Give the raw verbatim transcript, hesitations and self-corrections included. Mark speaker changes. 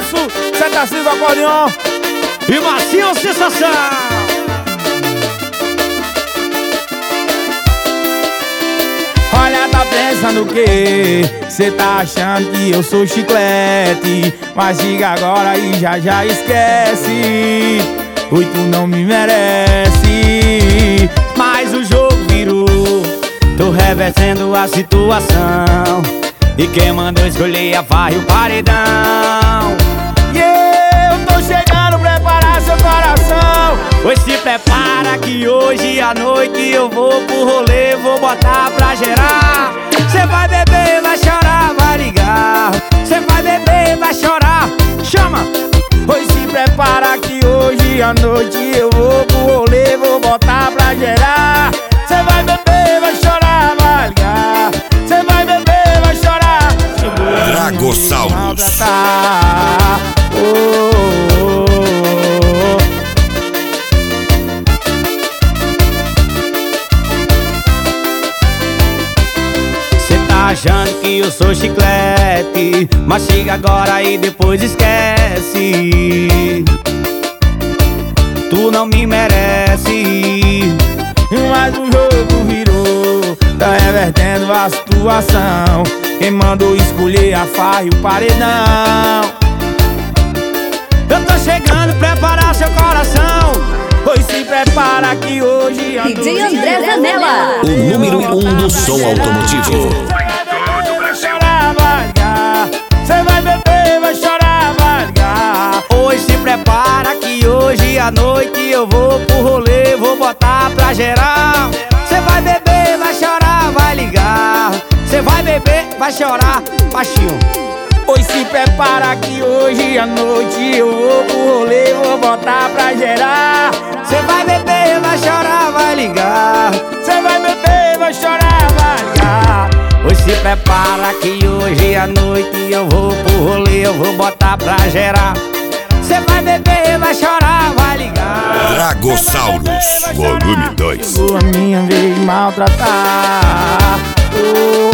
Speaker 1: sucesso, Seta Cis acordeon
Speaker 2: e Marcinho sensação.
Speaker 1: Olha, tá pensando o quê? Cê tá achando que eu sou chiclete, mas diga agora e já já esquece. Oi, tu não me merece.
Speaker 2: Mas o jogo virou, tô revertendo a situação, e quem mandou escolher a farra e o paredão.
Speaker 1: E eu tô chegando, preparar seu coração.
Speaker 2: Pois se prepara que hoje à noite eu vou pro rolê, vou botar pra gerar. Cê vai beber, vai chorar, vai ligar. Cê vai beber, vai chorar, chama.
Speaker 1: Pois se prepara que hoje à noite eu vou pro rolê, vou botar pra gerar. Cê vai beber, vai chorar, vai ligar. Cê vai beber, vai chorar.
Speaker 3: Dragosaurus.
Speaker 1: Oh, oh, oh.
Speaker 2: Cê tá achando que eu sou chiclete, mas chega agora e depois esquece. Tu não me merece.
Speaker 1: Mas o jogo virou, tá revertendo a situação. Quem mandou escolher a farra e o paredão.
Speaker 2: Eu tô chegando, preparar seu coração.
Speaker 1: Pois se prepara que hoje a
Speaker 4: D J André Zanella,
Speaker 3: o número um do som automotivo.
Speaker 1: Vai chorar, vai ligar. Cê vai beber, vai chorar, vai ligar.
Speaker 2: Pois se prepara que hoje à noite eu vou pro rolê, vou botar pra geral. Cê vai beber, vai chorar, vai ligar. Cê vai beber, vai chorar, baixinho.
Speaker 1: Pois se prepara que hoje à noite eu vou pro rolê, vou botar pra gerar.
Speaker 2: Cê vai beber, vai chorar, vai ligar.
Speaker 1: Cê vai beber, vai chorar, vai ligar.
Speaker 2: Pois se prepara que hoje à noite eu vou pro rolê, eu vou botar pra gerar. Cê vai beber, vai chorar, vai ligar.
Speaker 3: Dragosaurus, volume dois.
Speaker 1: Chegou a minha vez de maltratar. Oh.